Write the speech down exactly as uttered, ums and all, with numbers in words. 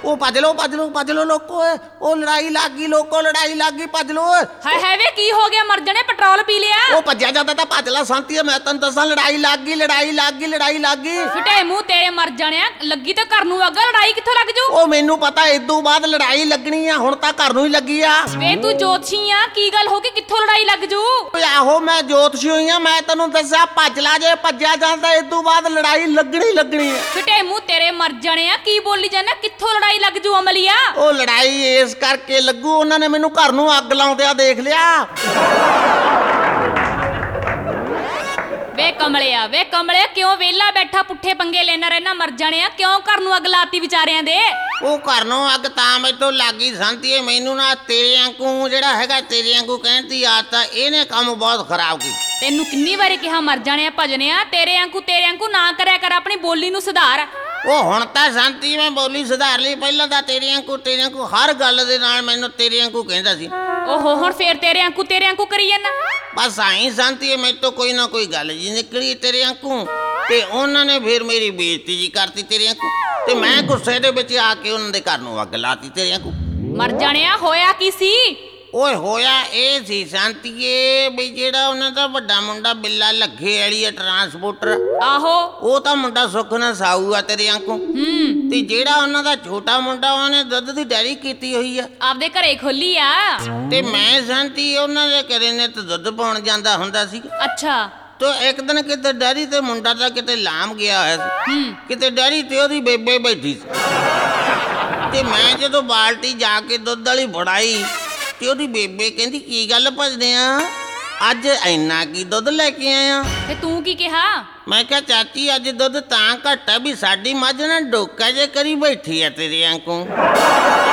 ਉਹ ਭੱਜ ਲੋ ਭੱਜ ਲੋ ਭੱਜ ਲੋ ਲੋਕੋ, ਉਹ ਲੜਾਈ ਲੱਗ ਗਈ ਲੋਕੋ, ਲੜਾਈ ਲੱਗ ਗਈ, ਭੱਜ ਲੋ। ਹਾਏ ਹਾਏ ਵੇ ਕੀ ਹੋ ਗਿਆ, ਮਰ ਜਾਣੇ, ਪੈਟਰੋਲ ਪੀ ਲਿਆ। ਉਹ ਭੱਜਿਆ ਜਾਂਦਾ ਤਾਂ ਭੱਜ ਲੈ ਸੰਤੀਏ, ਮੈਂ ਤੈਨੂੰ ਦੱਸਾਂ ਲੜਾਈ ਲੱਗ ਗਈ, ਲੜਾਈ ਲੱਗ ਗਈ, ਲੜਾਈ ਲੱਗ ਗਈ। ਫਿਟੇ ਮੂੰਹ ਤੇਰੇ ਮਰ ਜਾਣਿਆ, ਲੱਗੀ ਤਾਂ ਘਰ ਨੂੰ ਅੱਗ, ਲੜਾਈ ਕਿੱਥੋਂ ਲੱਗ ਜੂ? ਉਹ ਮੈਨੂੰ ਪਤਾ ਇਦੋਂ ਬਾਅਦ ਲੜਾਈ ਲੱਗਣੀ ਆ, ਹੁਣ ਤਾਂ ਘਰ ਨੂੰ ਹੀ ਲੱਗੀ ਆ। ਵੇ ਤੂੰ ਜੋਤਸ਼ੀ ਆ, ਕੀ ਗੱਲ ਹੋ ਗਈ, ਕਿੱਥੋਂ ਲੜਾਈ ਲੱਗ ਜੂ? ਆਹੋ ਮੈਂ ਜੋਤਸ਼ੀ ਹੋਈ ਆ, ਮੈਂ ਤੈਨੂੰ ਦੱਸਿਆ ਭੱਜ ਲਾ, ਜੇ ਭੱਜਿਆ ਜਾਂਦਾ ਇਦੋਂ ਬਾਅਦ ਲੜਾਈ ਲੱਗਣੀ ਲੱਗਣੀ ਆ। ਫਿਟੇ ਮੂੰਹ ਤੇਰੇ ਮਰ ਜਾਣਿਆ, ਕੀ ਬੋਲੀ ਜਾਂਦਾ, ਕਿੱਥੋਂ ਲੜਾਈ ਲੱਗ ਜੂ ਅਮਲੀਆ? ਉਹ ਲੜਾਈ ਇਸ ਕਰਕੇ ਲੱਗੂ, ਉਹਨਾਂ ਨੇ ਮੈਨੂੰ ਘਰ ਨੂੰ ਅੱਗ ਲਾਉਂਦਿਆਂ ਦੇਖ ਲਿਆ। ਵੇ ਕਮਲਿਆ, ਵੇ ਕਮਲਿਆ, ਕਿਉਂ ਵਿਹਲਾ ਬੈਠਾ ਪੁੱਠੇ ਪੰਗੇ ਲੈਣਾ ਰਹਿਣਾ, ਮਰ ਜਾਣਿਆ, ਕਿਉਂ ਘਰ ਨੂੰ ਅੱਗ ਲਾਤੀ ਵਿਚਾਰਿਆਂ ਦੇ? ਉਹ ਘਰ ਨੂੰ ਅੱਗ ਤਾਂ ਮੈਥੋਂ ਲੱਗੀ ਸੰਤੀਏ, ਮੈਨੂੰ ਨਾ ਤੇਰੇ ਵਾਂਗੂ ਜਿਹੜਾ ਹੈਗਾ ਤੇਰੇ ਵਾਂਗੂ ਕਹਿਣ ਦੀ ਆਦਤ ਆ, ਇਹਨੇ ਕੰਮ ਬਹੁਤ ਖਰਾਬ ਕੀਤਾ। ਤੈਨੂੰ ਕਿੰਨੀ ਵਾਰੀ ਕਿਹਾ ਮਰ ਜਾਣਿਆ ਭਜਨਿਆ, ਤੇਰੇ ਵਾਂਗੂ ਤੇਰੇ ਵਾਂਗੂ ਨਾ ਕਰਿਆ ਕਰ, ਆਪਣੀ ਬੋਲੀ ਨੂੰ ਸੁਧਾਰ। ਉਹ ਹੁਣ ਤਾਂ ਸ਼ਾਂਤੀ ਮੈਂ ਬੋਲੀ ਸੁਧਾਰ ਲਈ, ਪਹਿਲਾਂ ਤਾਂ ਤੇਰੇ ਵਾਂਗੂ ਤੇਰੇ ਵਾਂਗੂ ਹਰ ਗੱਲ ਦੇ ਨਾਲ ਮੈਨੂੰ ਤੇਰੇ ਵਾਂਗੂ ਕਹਿੰਦਾ ਸੀ। ਓਹੋ ਹੁਣ ਫੇਰ ਤੇਰੇ ਵਾਂਗੂ ਤੇਰੇ ਵਾਂਗੂ ਕਰੀ ਜਾਂਦਾ। ਬਸ ਆਈ ਸ਼ਾਂਤੀ ਮੇਰੇ ਤੋਂ ਕੋਈ ਨਾ ਕੋਈ ਗੱਲ ਜੀ ਨਿਕਲੀ ਤੇਰੇ ਵਾਂਗੂ, ਤੇ ਉਹਨਾਂ ਨੇ ਫਿਰ ਮੇਰੀ ਬੇਇੱਜ਼ਤੀ ਜੀ ਕਰਤੀ ਤੇਰੇ ਵਾਂਗੂ, ਤੇ ਮੈਂ ਗੁੱਸੇ ਦੇ ਵਿੱਚ ਆ ਕੇ ਉਹਨਾਂ ਦੇ ਘਰ ਨੂੰ ਅੱਗ ਲਾਤੀ ਤੇਰੇ ਵਾਂਗੂ। ਮਰ ਜਾਣਿਆ, ਹੋਇਆ ਕੀ ਸੀ? ਓਏ ਹੋਇਆ ਇਹ ਸੀ ਸ਼ਾਂਤੀਏ ਵੀ ਜਿਹੜਾ ਉਹਨਾਂ ਦਾ ਵੱਡਾ ਮੁੰਡਾ ਬਿੱਲਾ ਲੱਗੇ ਵਾਲੀ ਆ ਟਰਾਂਸਪੋਰਟਰ, ਆਹੋ ਉਹ ਤਾਂ ਮੁੰਡਾ ਸੁੱਖ ਨਾਲ ਸਾਊ ਆ ਤੇਰੇ ਵਾਂਗੂ। ਹੂੰ ਤੇ ਜਿਹੜਾ ਉਹਨਾਂ ਦਾ ਛੋਟਾ ਮੁੰਡਾ ਉਹਨੇ ਦੁੱਧ ਦੀ ਡੈਰੀ ਕੀਤੀ ਹੋਈ ਆ, ਆਪਦੇ ਘਰੇ ਖੋਲੀ ਆ। ਤੇ ਮੈਂ ਸ਼ਾਂਤੀ ਉਹਨਾਂ ਦੇ ਘਰੇ ਨੇ ਤੇ ਦੁੱਧ ਪਾਉਣ ਜਾਂਦਾ ਹੁੰਦਾ ਸੀ। ਅੱਛਾ ਤੋ ਇੱਕ ਦਿਨ ਕਿਤੇ ਡੈਰੀ ਤੇ ਮੁੰਡਾ ਤਾਂ ਕਿਤੇ ਲਾਮ ਗਿਆ ਹੋਇਆ ਸੀ, ਹੂੰ ਕਿਤੇ ਡੈਰੀ ਤੇ ਉਹਦੀ ਬੇਬੇ ਬੈਠੀ ਸੀ, ਤੇ ਮੈਂ ਜਦੋਂ ਬਾਲਟੀ ਜਾ ਕੇ ਦੁੱਧ ਵਾਲੀ ਫੜਾਈ ਤੇ ਉਹਦੀ ਬੇਬੇ ਕਹਿੰਦੀ ਕੀ ਗੱਲ ਭਜਦੇ ਆ, ਅੱਜ ਇੰਨਾ ਕੀ ਦੁੱਧ ਲੈ ਕੇ ਆਇਆ? ਤੇ ਤੂੰ ਕੀ ਕਿਹਾ? ਮੈਂ ਕਿਹਾ ਚਾਚੀ ਅੱਜ ਦੁੱਧ ਤਾਂ ਘੱਟ ਆ ਵੀ ਸਾਡੀ ਮੱਝ ਨਾ ਡੋਕਾ ਜੇ ਕਰੀ ਬੈਠੀ ਆ ਤੇਰੇ ਵਾਂਗੂ।